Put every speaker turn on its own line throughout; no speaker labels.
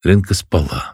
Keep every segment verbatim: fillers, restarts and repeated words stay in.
Ленка спала.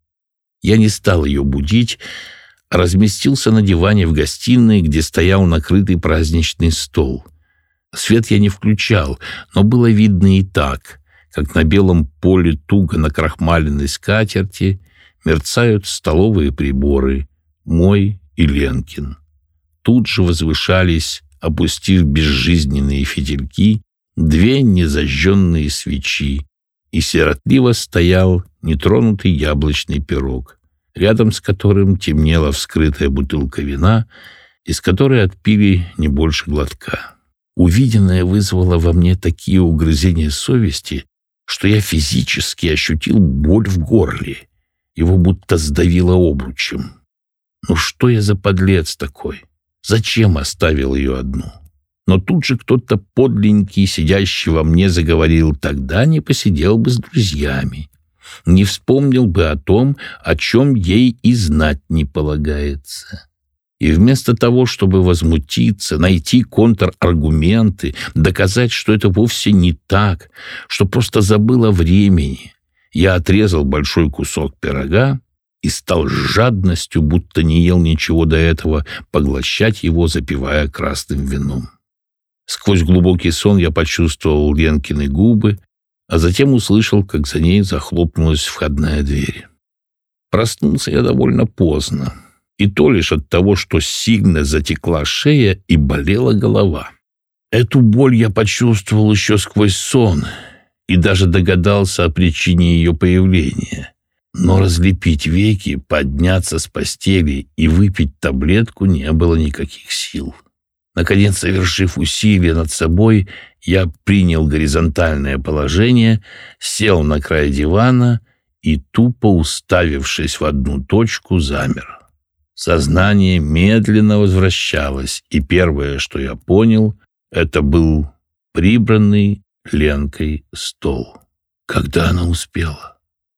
Я не стал ее будить, а разместился на диване в гостиной, где стоял накрытый праздничный стол. Свет я не включал, но было видно и так, как на белом поле туго накрахмаленной скатерти мерцают столовые приборы, мой и Ленкин. Тут же возвышались, опустив безжизненные фитильки, две незажженные свечи, и сиротливо стоял нетронутый яблочный пирог, рядом с которым темнела вскрытая бутылка вина, из которой отпили не больше глотка. Увиденное вызвало во мне такие угрызения совести, что я физически ощутил боль в горле. Его будто сдавило обручем. Ну что я за подлец такой? Зачем оставил ее одну? Но тут же кто-то подленький, сидящий во мне, заговорил: тогда не посидел бы с друзьями, не вспомнил бы о том, о чем ей и знать не полагается. И вместо того, чтобы возмутиться, найти контраргументы, доказать, что это вовсе не так, что просто забыл о времени, я отрезал большой кусок пирога и стал с жадностью, будто не ел ничего до этого, поглощать его, запивая красным вином. Сквозь глубокий сон я почувствовал Ленкины губы, а затем услышал, как за ней захлопнулась входная дверь. Проснулся я довольно поздно, и то лишь от того, что сильно затекла шея и болела голова. Эту боль я почувствовал еще сквозь сон и даже догадался о причине ее появления. Но разлепить веки, подняться с постели и выпить таблетку не было никаких сил. Наконец, совершив усилие над собой, я принял горизонтальное положение, сел на край дивана и, тупо уставившись в одну точку, замер. Сознание медленно возвращалось, и первое, что я понял, это был прибранный Ленкой стол. Когда она успела?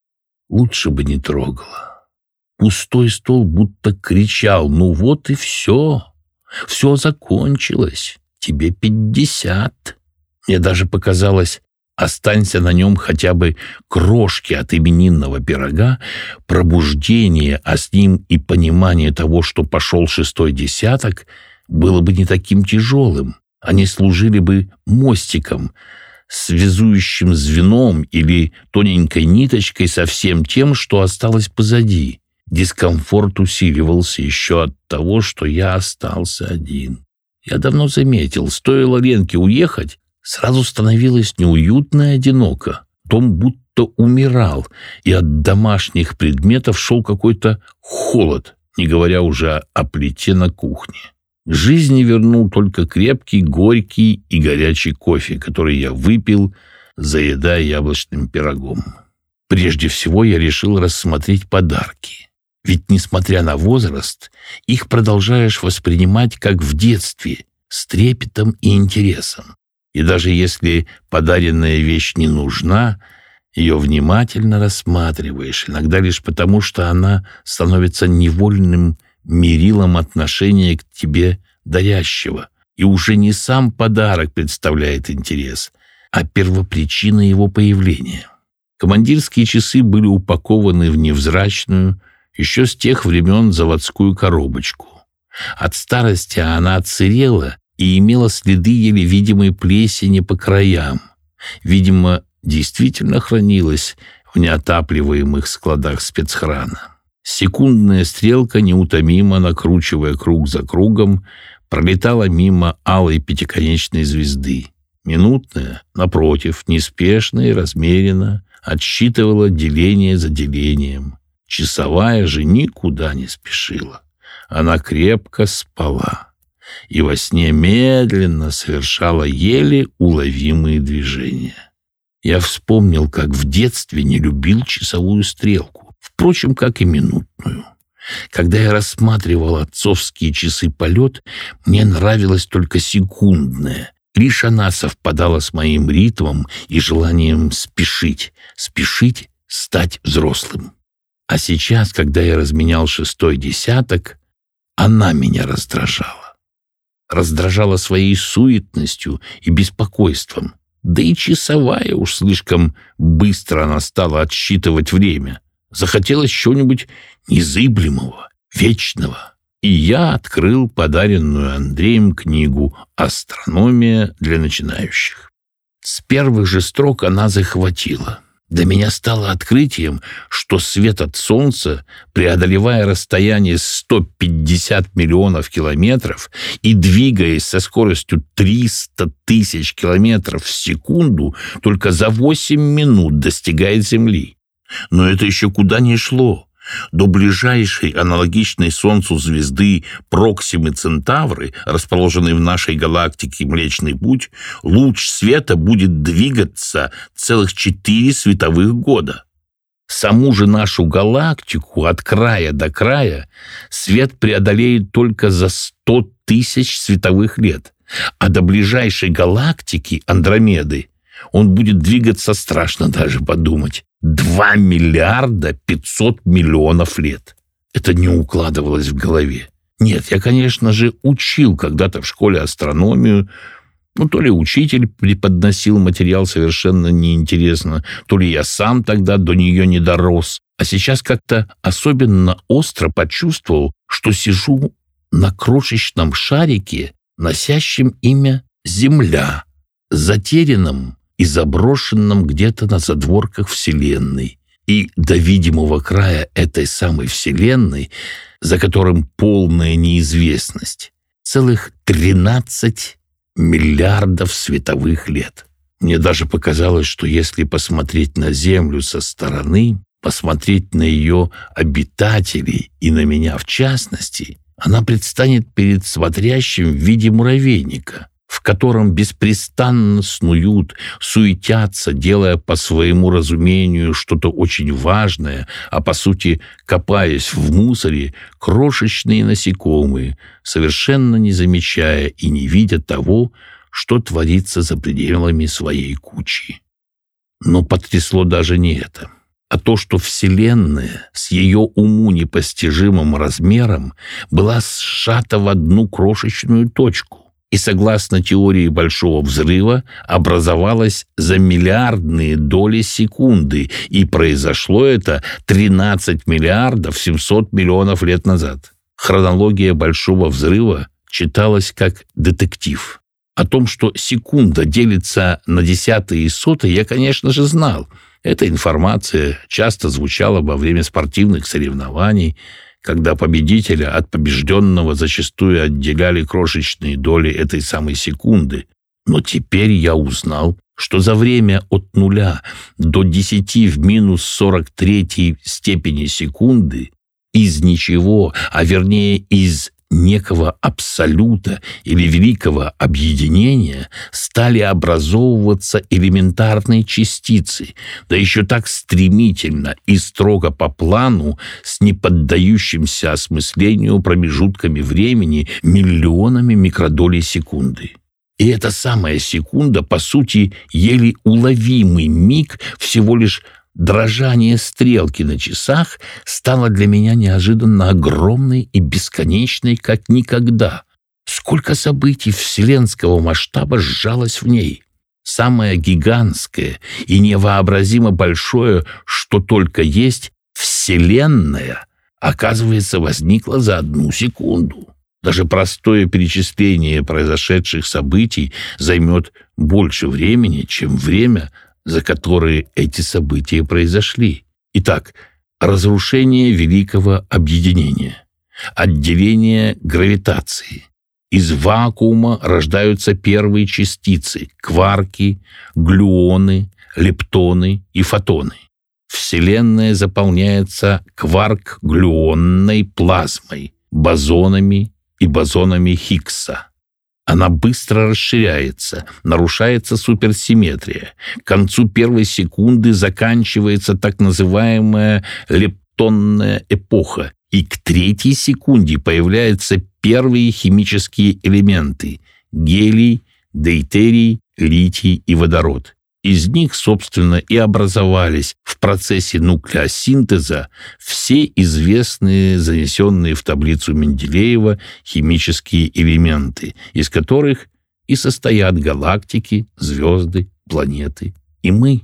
Лучше бы не трогала. Пустой стол будто кричал: ну вот и все. Все закончилось. Тебе пятьдесят. Мне даже показалось, останься на нем хотя бы крошки от именинного пирога, пробуждение, а с ним и понимание того, что пошел шестой десяток, было бы не таким тяжелым. Они служили бы мостиком, связующим звеном или тоненькой ниточкой со всем тем, что осталось позади. Дискомфорт усиливался еще от того, что я остался один. Я давно заметил, стоило Ленке уехать, сразу становилось неуютно и одиноко. Дом будто умирал, и от домашних предметов шел какой-то холод, не говоря уже о плите на кухне. К жизни вернул только крепкий, горький и горячий кофе, который я выпил, заедая яблочным пирогом. Прежде всего я решил рассмотреть подарки. Ведь, несмотря на возраст, их продолжаешь воспринимать как в детстве, с трепетом и интересом. И даже если подаренная вещь не нужна, ее внимательно рассматриваешь, иногда лишь потому, что она становится невольным мерилом отношения к тебе дарящего. И уже не сам подарок представляет интерес, а первопричина его появления. Командирские часы были упакованы в невзрачную, еще с тех времен заводскую коробочку. От старости она отсырела и имела следы еле видимой плесени по краям. Видимо, действительно хранилась в неотапливаемых складах спецхрана. Секундная стрелка, неутомимо накручивая круг за кругом, пролетала мимо алой пятиконечной звезды. Минутная, напротив, неспешно и размеренно отсчитывала деление за делением. Часовая же никуда не спешила. Она крепко спала и во сне медленно совершала еле уловимые движения. Я вспомнил, как в детстве не любил часовую стрелку, впрочем, как и минутную. Когда я рассматривал отцовские часы полет, мне нравилась только секундная. Лишь она совпадала с моим ритмом и желанием спешить, спешить стать взрослым. А сейчас, когда я разменял шестой десяток, она меня раздражала. Раздражала своей суетностью и беспокойством. Да и часовая уж слишком быстро она стала отсчитывать время. Захотелось чего-нибудь незыблемого, вечного. И я открыл подаренную Андреем книгу «Астрономия для начинающих». С первых же строк она захватила. Для меня стало открытием, что свет от Солнца, преодолевая расстояние сто пятьдесят миллионов километров и двигаясь со скоростью триста тысяч километров в секунду, только за восемь минут достигает Земли. Но это еще куда ни шло. До ближайшей аналогичной Солнцу звезды Проксимы Центавры, расположенной в нашей галактике Млечный Путь, луч света будет двигаться целых четыре световых года. Саму же нашу галактику от края до края свет преодолеет только за сто тысяч световых лет, а до ближайшей галактики Андромеды он будет двигаться, страшно даже подумать, два миллиарда пятьсот миллионов лет. Это не укладывалось в голове. Нет, я, конечно же, учил когда-то в школе астрономию. Ну, то ли учитель преподносил материал совершенно неинтересно, то ли я сам тогда до нее не дорос. А сейчас как-то особенно остро почувствовал, что сижу на крошечном шарике, носящем имя Земля, затерянном и заброшенном где-то на задворках Вселенной. И до видимого края этой самой Вселенной, за которым полная неизвестность, целых тринадцать миллиардов световых лет. Мне даже показалось, что если посмотреть на Землю со стороны, посмотреть на ее обитателей и на меня в частности, она предстанет перед смотрящим в виде муравейника, в котором беспрестанно снуют, суетятся, делая по своему разумению что-то очень важное, а по сути, копаясь в мусоре, крошечные насекомые, совершенно не замечая и не видя того, что творится за пределами своей кучи. Но потрясло даже не это, а то, что Вселенная с ее уму непостижимым размером была сжата в одну крошечную точку, и, согласно теории Большого взрыва, образовалась за миллиардные доли секунды, и произошло это тринадцать миллиардов семьсот миллионов лет назад. Хронология Большого взрыва читалась как детектив. О том, что секунда делится на десятые и сотые, я, конечно же, знал. Эта информация часто звучала во время спортивных соревнований, когда победителя от побежденного зачастую отделяли крошечные доли этой самой секунды. Но теперь я узнал, что за время от нуля до десяти в минус сорок третьей степени секунды из ничего, а вернее из некого абсолюта или великого объединения стали образовываться элементарные частицы, да еще так стремительно и строго по плану, с неподдающимся осмыслению промежутками времени миллионами микродолей секунды. И эта самая секунда, по сути, еле уловимый миг, всего лишь дрожание стрелки на часах, стало для меня неожиданно огромной и бесконечной, как никогда. Сколько событий вселенского масштаба сжалось в ней. Самое гигантское и невообразимо большое, что только есть, Вселенная, оказывается, возникла за одну секунду. Даже простое перечисление произошедших событий займет больше времени, чем время, за которые эти события произошли. Итак, разрушение великого объединения, отделение гравитации. Из вакуума рождаются первые частицы – кварки, глюоны, лептоны и фотоны. Вселенная заполняется кварк-глюонной плазмой, бозонами и бозонами Хиггса. Она быстро расширяется, нарушается суперсимметрия. К концу первой секунды заканчивается так называемая лептонная эпоха, и к третьей секунде появляются первые химические элементы – гелий, дейтерий, литий и водород. Из них, собственно, и образовались в процессе нуклеосинтеза все известные, занесенные в таблицу Менделеева, химические элементы, из которых и состоят галактики, звезды, планеты и мы.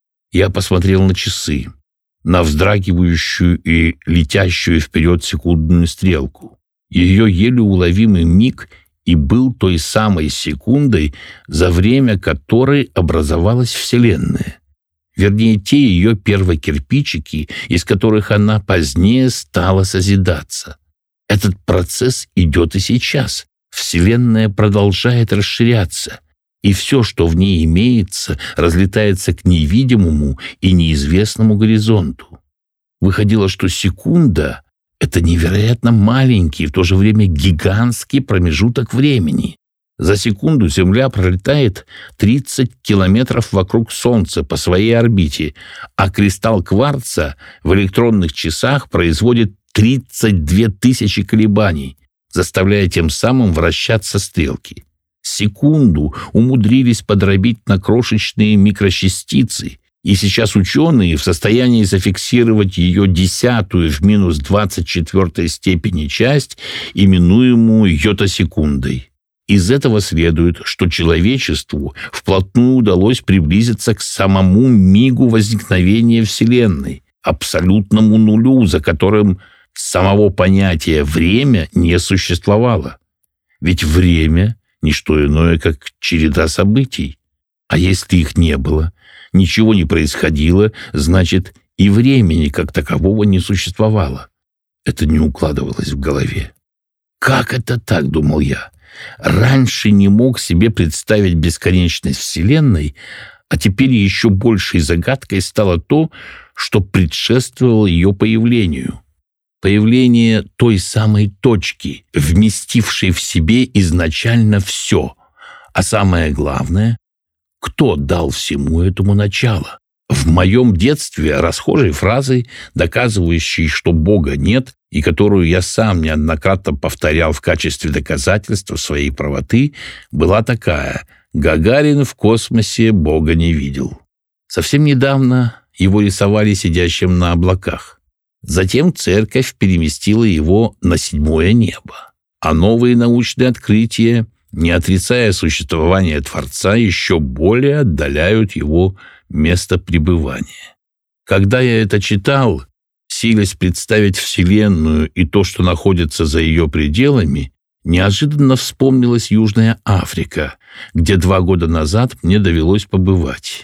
Я посмотрел на часы, на вздрагивающую и летящую вперед секундную стрелку. Ее еле уловимый миг и был той самой секундой, за время которой образовалась Вселенная. Вернее, те ее первокирпичики, из которых она позднее стала созидаться. Этот процесс идет и сейчас. Вселенная продолжает расширяться, и все, что в ней имеется, разлетается к невидимому и неизвестному горизонту. Выходило, что секунда — это невероятно маленький, в то же время гигантский промежуток времени. За секунду Земля пролетает тридцать километров вокруг Солнца по своей орбите, а кристалл кварца в электронных часах производит тридцать две тысячи колебаний, заставляя тем самым вращаться стрелки. Секунду умудрились подробить на крошечные микрочастицы, и сейчас ученые в состоянии зафиксировать ее десятую в минус двадцать четвертой степени часть, именуемую йотасекундой. Из этого следует, что человечеству вплотную удалось приблизиться к самому мигу возникновения Вселенной, абсолютному нулю, за которым самого понятия «время» не существовало. Ведь время — не что иное, как череда событий. А если их не было, ничего не происходило, значит, и времени как такового не существовало. Это не укладывалось в голове. «Как это так?» — думал я. Раньше не мог себе представить бесконечность Вселенной, а теперь еще большей загадкой стало то, что предшествовало ее появлению. Появление той самой точки, вместившей в себе изначально все. А самое главное, кто дал всему этому начало? В моем детстве расхожей фразой, доказывающей, что Бога нет, и которую я сам неоднократно повторял в качестве доказательства своей правоты, была такая: «Гагарин в космосе Бога не видел». Совсем недавно его рисовали сидящим на облаках. Затем церковь переместила его на седьмое небо. А новые научные открытия, не отрицая существование Творца, еще более отдаляют его место пребывания. Когда я это читал, силясь представить Вселенную и то, что находится за ее пределами, неожиданно вспомнилась Южная Африка, где два года назад мне довелось побывать.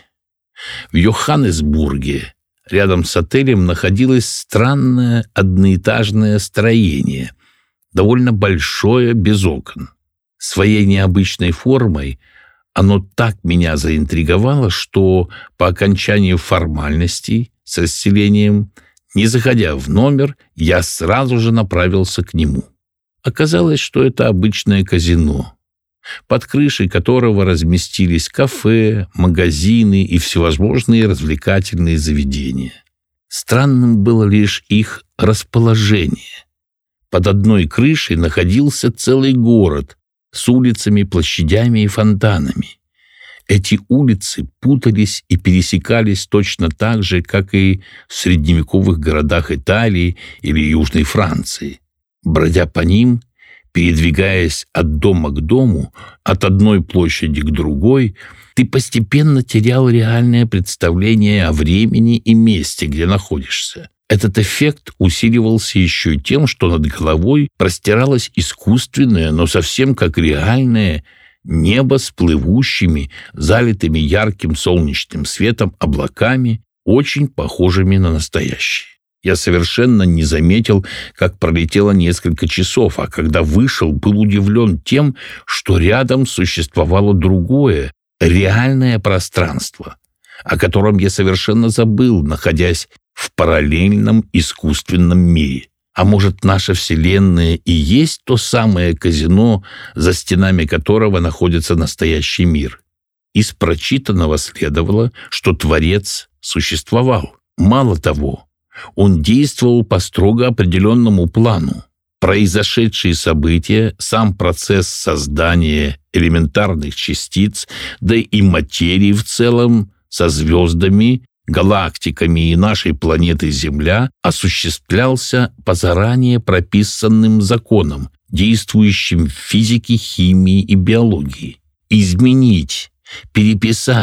В Йоханнесбурге рядом с отелем находилось странное одноэтажное строение, довольно большое, без окон. Своей необычной формой оно так меня заинтриговало, что по окончании формальностей с расселением, не заходя в номер, я сразу же направился к нему. Оказалось, что это обычное казино, под крышей которого разместились кафе, магазины и всевозможные развлекательные заведения. Странным было лишь их расположение. Под одной крышей находился целый город с улицами, площадями и фонтанами. Эти улицы путались и пересекались точно так же, как и в средневековых городах Италии или Южной Франции. Бродя по ним, передвигаясь от дома к дому, от одной площади к другой, ты постепенно терял реальное представление о времени и месте, где находишься. Этот эффект усиливался еще и тем, что над головой простиралось искусственное, но совсем как реальное небо с плывущими, залитыми ярким солнечным светом облаками, очень похожими на настоящие. Я совершенно не заметил, как пролетело несколько часов, а когда вышел, был удивлен тем, что рядом существовало другое, реальное пространство, о котором я совершенно забыл, находясь в параллельном искусственном мире. А может, наша Вселенная и есть то самое казино, за стенами которого находится настоящий мир? Из прочитанного следовало, что Творец существовал. Мало того, он действовал по строго определенному плану. Произошедшие события, сам процесс создания элементарных частиц, да и материи в целом, со звездами, галактиками и нашей планетой Земля осуществлялся по заранее прописанным законам, действующим в физике, химии и биологии. Изменить, переписать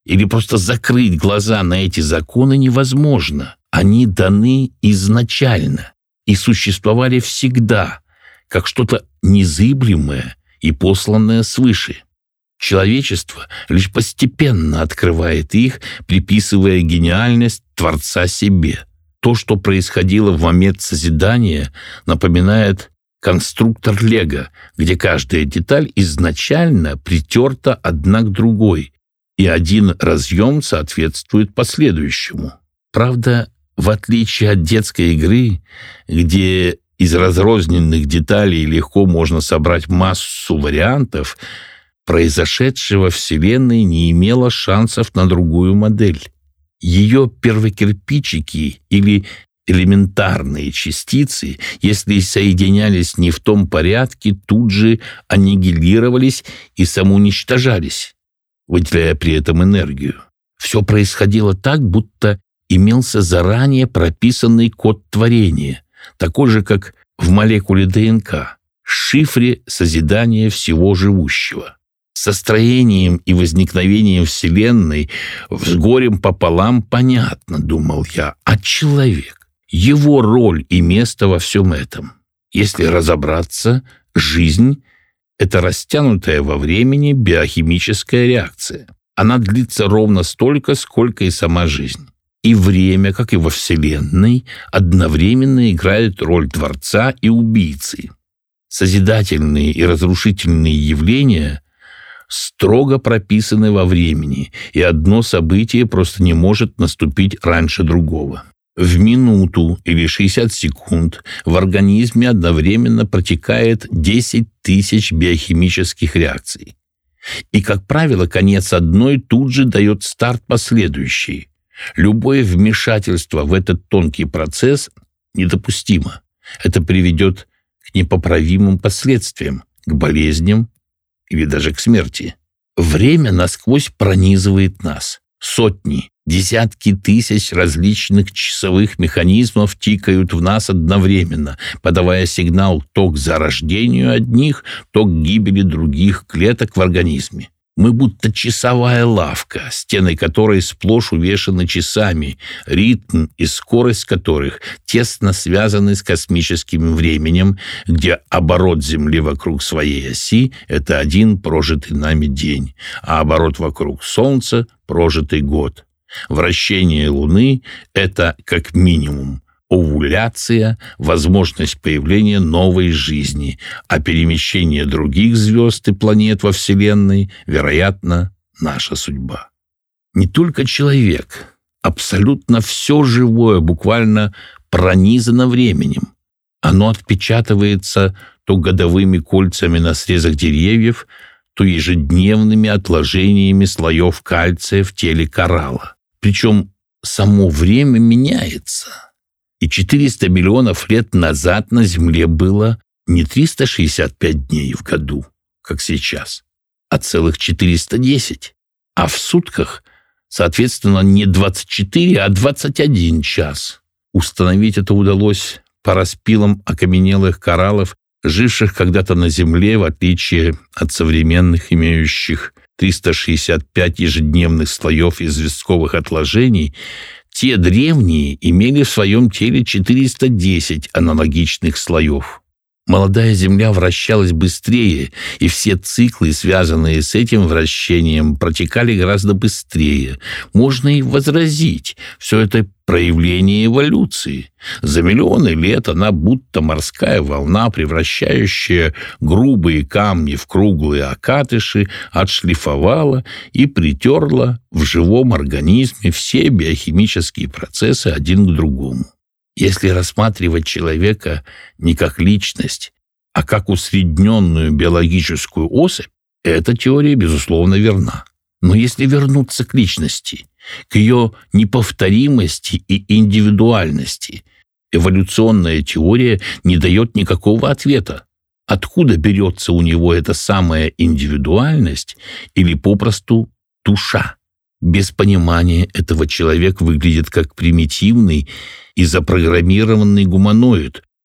или просто закрыть глаза на эти законы невозможно. Они даны изначально и существовали всегда, как что-то незыблемое и посланное свыше. Человечество лишь постепенно открывает их, приписывая гениальность Творца себе. То, что происходило в момент созидания, напоминает конструктор Лего, где каждая деталь изначально притерта одна к другой, и один разъем соответствует последующему. Правда, в отличие от детской игры, где из разрозненных деталей легко можно собрать массу вариантов, произошедшее во Вселенной не имело шансов на другую модель. Ее первокирпичики или элементарные частицы, если соединялись не в том порядке, тут же аннигилировались и самоуничтожались, выделяя при этом энергию. Все происходило так, будто имелся заранее прописанный код творения, такой же, как в молекуле ДНК, шифре созидания всего живущего. Со строением и возникновением Вселенной с горем пополам понятно, думал я, а человек, его роль и место во всем этом. Если разобраться, жизнь — это растянутая во времени биохимическая реакция. Она длится ровно столько, сколько и сама жизнь. И время, как и во Вселенной, одновременно играет роль Творца и убийцы. Созидательные и разрушительные явления строго прописаны во времени, и одно событие просто не может наступить раньше другого. В минуту или шестьдесят секунд в организме одновременно протекает десять тысяч биохимических реакций. И, как правило, конец одной тут же дает старт последующей. Любое вмешательство в этот тонкий процесс недопустимо. Это приведет к непоправимым последствиям, к болезням или даже к смерти. Время насквозь пронизывает нас. Сотни, десятки тысяч различных часовых механизмов тикают в нас одновременно, подавая сигнал то к зарождению одних, то к гибели других клеток в организме. Мы будто часовая лавка, стены которой сплошь увешаны часами, ритм и скорость которых тесно связаны с космическим временем, где оборот Земли вокруг своей оси — это один прожитый нами день, а оборот вокруг Солнца — прожитый год. Вращение Луны — это, как минимум, овуляция, возможность появления новой жизни, а перемещение других звезд и планет во Вселенной, вероятно, наша судьба. Не только человек, абсолютно все живое буквально пронизано временем. Оно отпечатывается то годовыми кольцами на срезах деревьев, то ежедневными отложениями слоев кальция в теле коралла. Причем само время меняется. И четыреста миллионов лет назад на Земле было не триста шестьдесят пять дней в году, как сейчас, а целых четыреста десять. А в сутках, соответственно, не двадцать четыре, а двадцать один час. Установить это удалось по распилам окаменелых кораллов, живших когда-то на Земле, в отличие от современных, имеющих триста шестьдесят пять ежедневных слоев известковых отложений. Те древние имели в своем теле четыреста десять аналогичных слоев. Молодая Земля вращалась быстрее, и все циклы, связанные с этим вращением, протекали гораздо быстрее. Можно и возразить, все это проявление эволюции. За миллионы лет она, будто морская волна, превращающая грубые камни в круглые окатыши, отшлифовала и притерла в живом организме все биохимические процессы один к другому. Если рассматривать человека не как личность, а как усредненную биологическую особь, эта теория, безусловно, верна. Но если вернуться к личности, к ее неповторимости и индивидуальности, эволюционная теория не дает никакого ответа. Откуда берется у него эта самая индивидуальность или попросту душа? Без понимания этого человек выглядит как примитивный и запрограммированный гуманоид,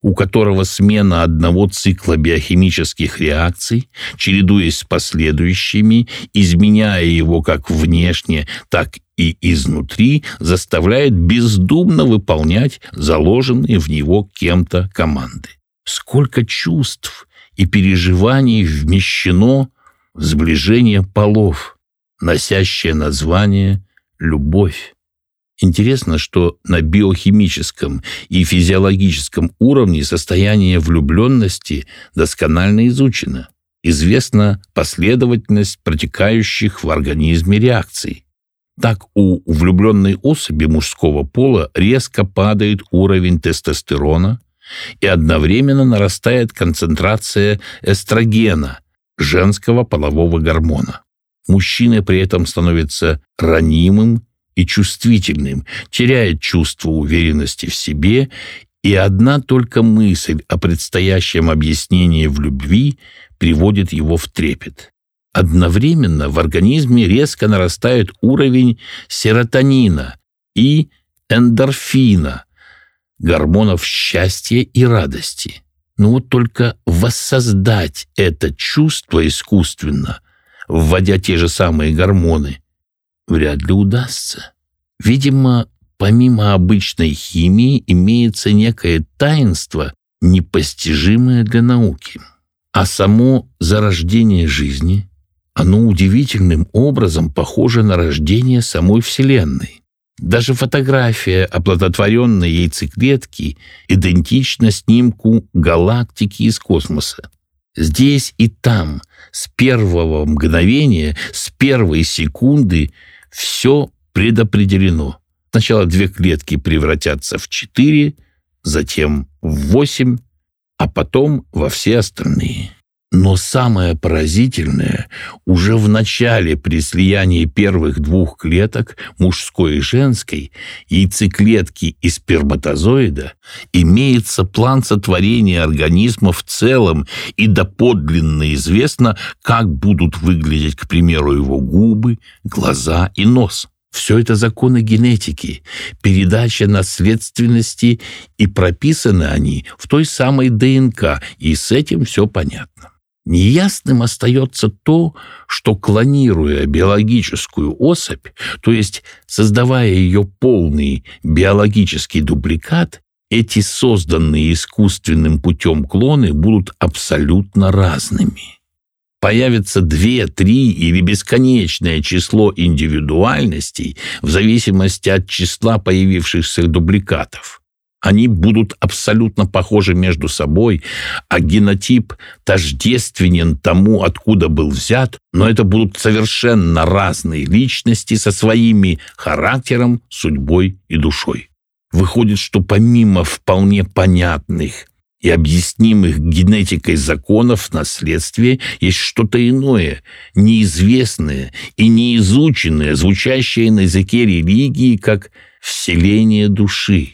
у которого смена одного цикла биохимических реакций, чередуясь с последующими, изменяя его как внешне, так и изнутри, заставляет бездумно выполнять заложенные в него кем-то команды. Сколько чувств и переживаний вмещено в сближение полов, носящее название «любовь». Интересно, что на биохимическом и физиологическом уровне состояние влюбленности досконально изучено. Известна последовательность протекающих в организме реакций. Так у влюбленной особи мужского пола резко падает уровень тестостерона и одновременно нарастает концентрация эстрогена, женского полового гормона. Мужчина при этом становится ранимым и чувствительным, теряет чувство уверенности в себе, и одна только мысль о предстоящем объяснении в любви приводит его в трепет. Одновременно в организме резко нарастает уровень серотонина и эндорфина, гормонов счастья и радости. Но вот только воссоздать это чувство искусственно, вводя те же самые гормоны, вряд ли удастся. Видимо, помимо обычной химии имеется некое таинство, непостижимое для науки. А само зарождение жизни, оно удивительным образом похоже на рождение самой Вселенной. Даже фотография оплодотворенной яйцеклетки идентична снимку галактики из космоса. Здесь и там, с первого мгновения, с первой секунды, все предопределено. Сначала две клетки превратятся в четыре, затем в восемь, а потом во все остальные. Но самое поразительное, уже в начале при слиянии первых двух клеток, мужской и женской, яйцеклетки и сперматозоида, имеется план сотворения организма в целом, и доподлинно известно, как будут выглядеть, к примеру, его губы, глаза и нос. Все это законы генетики, передача наследственности, и прописаны они в той самой ДНК, и с этим все понятно. Неясным остается то, что, клонируя биологическую особь, то есть создавая ее полный биологический дубликат, эти созданные искусственным путем клоны будут абсолютно разными. Появится две, три или бесконечное число индивидуальностей в зависимости от числа появившихся дубликатов. Они будут абсолютно похожи между собой, а генотип тождественен тому, откуда был взят, но это будут совершенно разные личности со своими характером, судьбой и душой. Выходит, что помимо вполне понятных и объяснимых генетикой законов наследствия есть что-то иное, неизвестное и неизученное, звучащее на языке религии как «вселение души».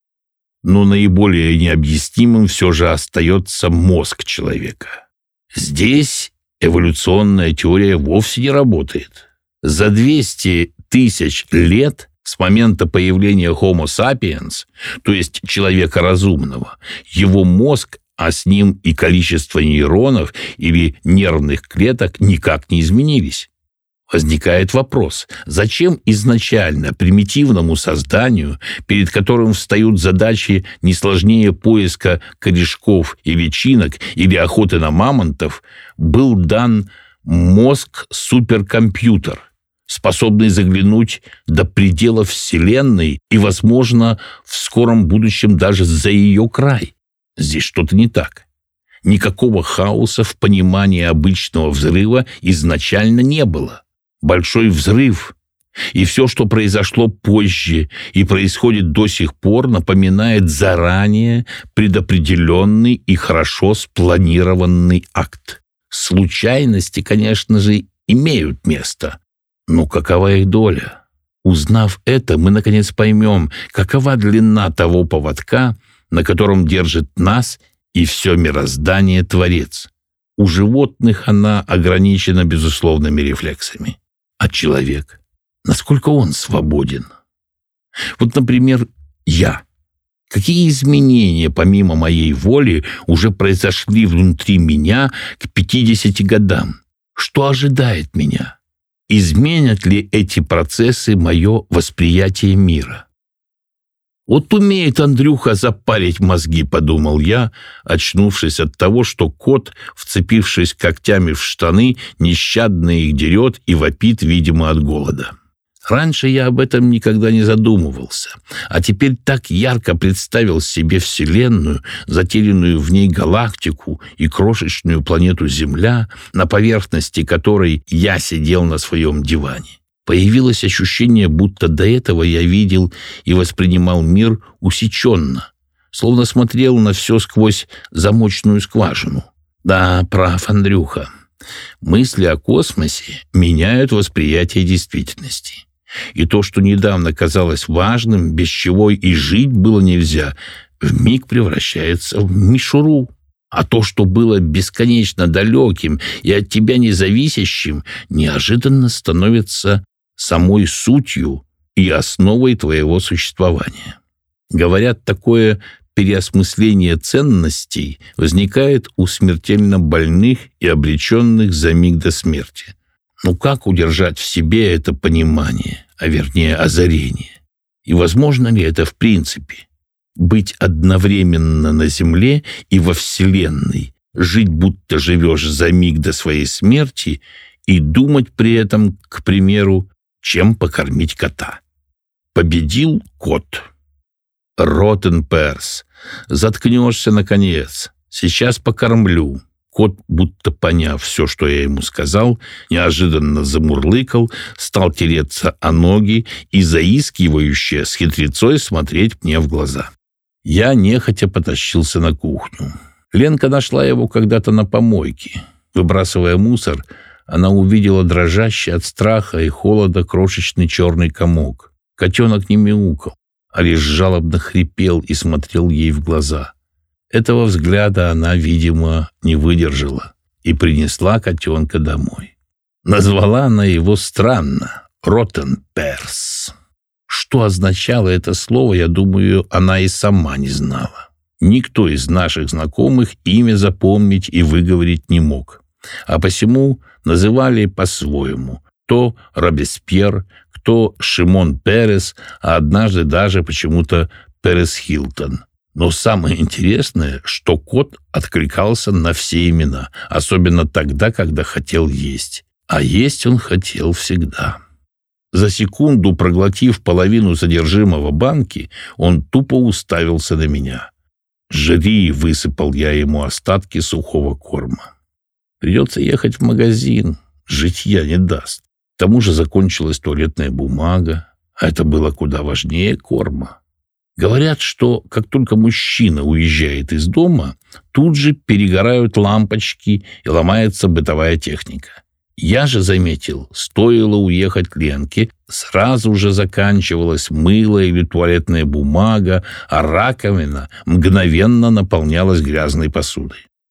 Но наиболее необъяснимым все же остается мозг человека. Здесь эволюционная теория вовсе не работает. За двести тысяч лет с момента появления Homo sapiens, то есть человека разумного, его мозг, а с ним и количество нейронов или нервных клеток никак не изменились. Возникает вопрос, зачем изначально примитивному созданию, перед которым встают задачи не сложнее поиска корешков и личинок или охоты на мамонтов, был дан мозг-суперкомпьютер, способный заглянуть до пределов Вселенной и, возможно, в скором будущем даже за ее край? Здесь что-то не так. Никакого хаоса в понимании обычного взрыва изначально не было. Большой взрыв и все, что произошло позже и происходит до сих пор, напоминает заранее предопределенный и хорошо спланированный акт. Случайности, конечно же, имеют место, но какова их доля? Узнав это, мы, наконец, поймем, какова длина того поводка, на котором держит нас и все мироздание Творец. У животных она ограничена безусловными рефлексами. А человек? Насколько он свободен? Вот, например, я. Какие изменения, помимо моей воли, уже произошли внутри меня к пятидесяти годам? Что ожидает меня? Изменят ли эти процессы мое восприятие мира? Вот умеет Андрюха запарить мозги, подумал я, очнувшись от того, что кот, вцепившись когтями в штаны, нещадно их дерет и вопит, видимо, от голода. Раньше я об этом никогда не задумывался, а теперь так ярко представил себе Вселенную, затерянную в ней галактику и крошечную планету Земля, на поверхности которой я сидел на своем диване. Появилось ощущение, будто до этого я видел и воспринимал мир усеченно, словно смотрел на все сквозь замочную скважину. Да, прав Андрюха. Мысли о космосе меняют восприятие действительности. И то, что недавно казалось важным, без чего и жить было нельзя, вмиг превращается в мишуру. А то, что было бесконечно далеким и от тебя независящим, неожиданно становится самой сутью и основой твоего существования. Говорят, такое переосмысление ценностей возникает у смертельно больных и обреченных за миг до смерти. Ну как удержать в себе это понимание, а вернее озарение? И возможно ли это в принципе? Быть одновременно на Земле и во Вселенной, жить будто живешь за миг до своей смерти и думать при этом, к примеру, чем покормить кота. Победил кот. Ротен перс. Заткнешься, наконец. Сейчас покормлю. Кот, будто поняв все, что я ему сказал, неожиданно замурлыкал, стал тереться о ноги и заискивающе с хитрецой смотреть мне в глаза. Я нехотя потащился на кухню. Ленка нашла его когда-то на помойке. Выбрасывая мусор, она увидела дрожащий от страха и холода крошечный черный комок. Котенок не мяукал, а лишь жалобно хрипел и смотрел ей в глаза. Этого взгляда она, видимо, не выдержала и принесла котенка домой. Назвала она его странно — «Ротен перс». Что означало это слово, я думаю, она и сама не знала. Никто из наших знакомых имя запомнить и выговорить не мог, а посему называли по-своему. То Робеспьер, кто Шимон Перес, а однажды даже почему-то Перес Хилтон. Но самое интересное, что кот откликался на все имена, особенно тогда, когда хотел есть. А есть он хотел всегда. За секунду, проглотив половину содержимого банки, он тупо уставился на меня. «Жри!» — высыпал я ему остатки сухого корма. Придется ехать в магазин, житья не даст. К тому же закончилась туалетная бумага, а это было куда важнее корма. Говорят, что как только мужчина уезжает из дома, тут же перегорают лампочки и ломается бытовая техника. Я же заметил, стоило уехать Ленке, сразу же заканчивалось мыло или туалетная бумага, а раковина мгновенно наполнялась грязной посудой.